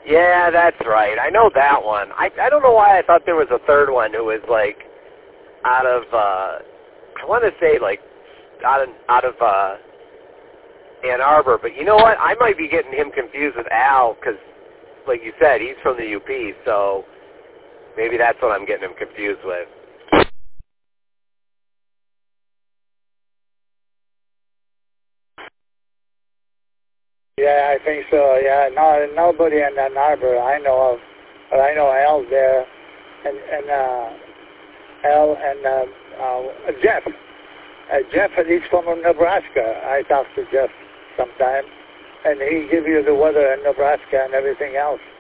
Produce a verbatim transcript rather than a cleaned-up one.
Yeah, that's right. I know that one. I I don't know why I thought there was a third one who was like out of uh I want to say like out of out of uh Ann Arbor, but you know what? I might be getting him confused with Al because, like you said, he's from the U P, so maybe that's what I'm getting him confused with. Yeah, I think so. Yeah, no, nobody in Ann Arbor I know of, but I know Al there, and and uh, Al and uh, uh, Jeff. Uh, Jeff, he's from Nebraska. I talked to Jeff sometime, and he give you the weather in Nebraska and everything else.